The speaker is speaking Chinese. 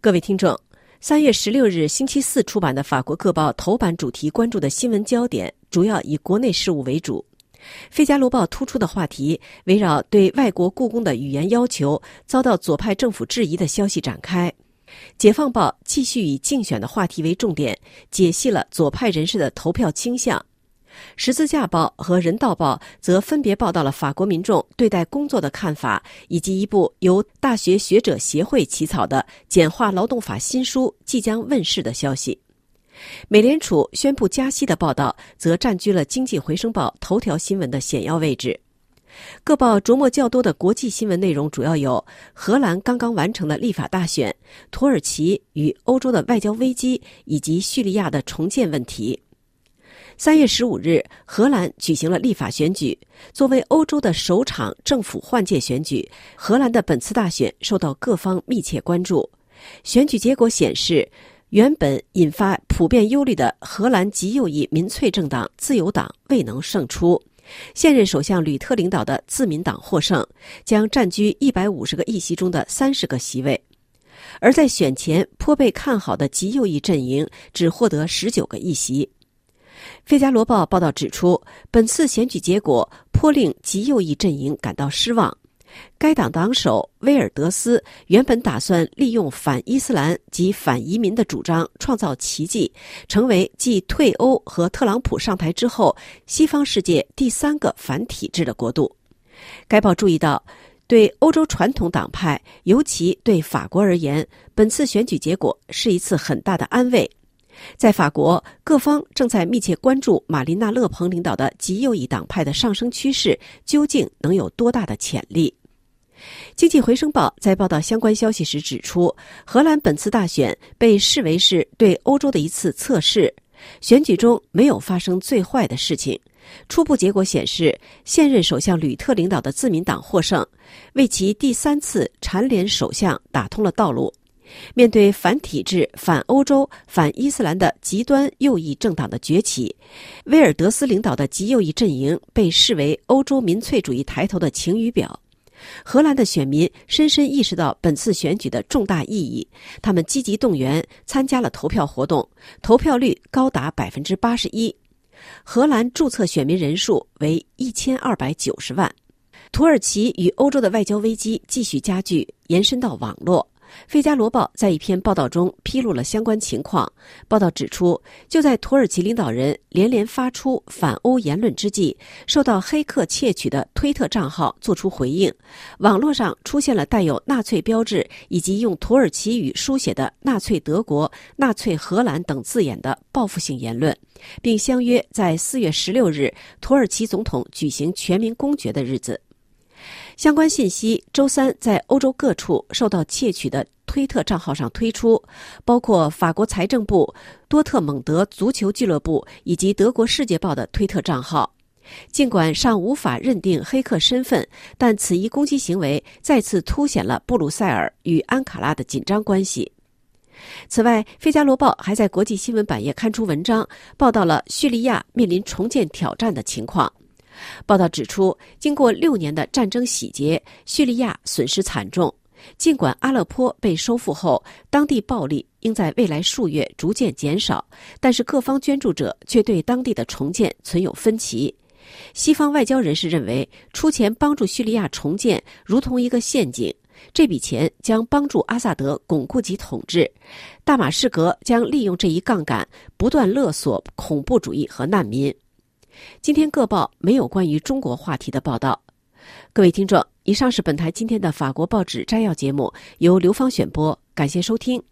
各位听众，3月16日星期四出版的法国各报头版主题关注的新闻焦点主要以国内事务为主。《费加罗报》突出的话题围绕对外国雇工的语言要求遭到左派政府质疑的消息展开。《解放报》继续以竞选的话题为重点，解析了左派人士的投票倾向。《十字架报》和《人道报》则分别报道了法国民众对待工作的看法，以及一部由大学学者协会起草的简化劳动法新书即将问世的消息。美联储宣布加息的报道则占据了《经济回声报》头条新闻的显要位置。各报琢磨较多的国际新闻内容主要有荷兰刚刚完成的立法大选、土耳其与欧洲的外交危机以及叙利亚的重建问题。3月15日，荷兰举行了立法选举，作为欧洲的首场政府换届选举，荷兰的本次大选受到各方密切关注。选举结果显示，原本引发普遍忧虑的荷兰极右翼民粹政党自由党未能胜出，现任首相吕特领导的自民党获胜，将占据150个议席中的30个席位。而在选前颇被看好的极右翼阵营只获得19个议席。《费加罗报》报道指出，本次选举结果颇令极右翼阵营感到失望。该党党首威尔德斯原本打算利用反伊斯兰及反移民的主张创造奇迹，成为继退欧和特朗普上台之后西方世界第3个反体制的国度。该报注意到，对欧洲传统党派，尤其对法国而言，本次选举结果是一次很大的安慰。在法国，各方正在密切关注玛琳娜·勒庞领导的极右翼党派的上升趋势究竟能有多大的潜力。经济回声报在报道相关消息时指出，荷兰本次大选被视为是对欧洲的一次测试，选举中没有发生最坏的事情。初步结果显示，现任首相吕特领导的自民党获胜，为其第3次蝉联首相打通了道路。面对反体制、反欧洲、反伊斯兰的极端右翼政党的崛起，威尔德斯领导的极右翼阵营被视为欧洲民粹主义抬头的晴雨表。荷兰的选民深深意识到本次选举的重大意义，他们积极动员参加了投票活动，投票率高达 81%。荷兰注册选民人数为1290万。土耳其与欧洲的外交危机继续加剧，延伸到网络。费加罗报在一篇报道中披露了相关情况。报道指出，就在土耳其领导人连连发出反欧言论之际，受到黑客窃取的推特账号作出回应，网络上出现了带有纳粹标志以及用土耳其语书写的纳粹德国、纳粹荷兰等字眼的报复性言论，并相约在4月16日土耳其总统举行全民公决的日子。相关信息周三在欧洲各处受到窃取的推特账号上推出，包括法国财政部、多特蒙德足球俱乐部以及德国世界报的推特账号。尽管尚无法认定黑客身份，但此一攻击行为再次凸显了布鲁塞尔与安卡拉的紧张关系。此外，《费加罗报》还在国际新闻版页刊出文章，报道了叙利亚面临重建挑战的情况。报道指出，经过6年的战争洗劫，叙利亚损失惨重。尽管阿勒颇被收复后，当地暴力应在未来数月逐渐减少，但是各方捐助者却对当地的重建存有分歧。西方外交人士认为，出钱帮助叙利亚重建如同一个陷阱，这笔钱将帮助阿萨德巩固其统治。大马士革将利用这一杠杆，不断勒索恐怖主义和难民。今天各报没有关于中国话题的报道。各位听众，以上是本台今天的法国报纸摘要节目，由刘芳选播，感谢收听。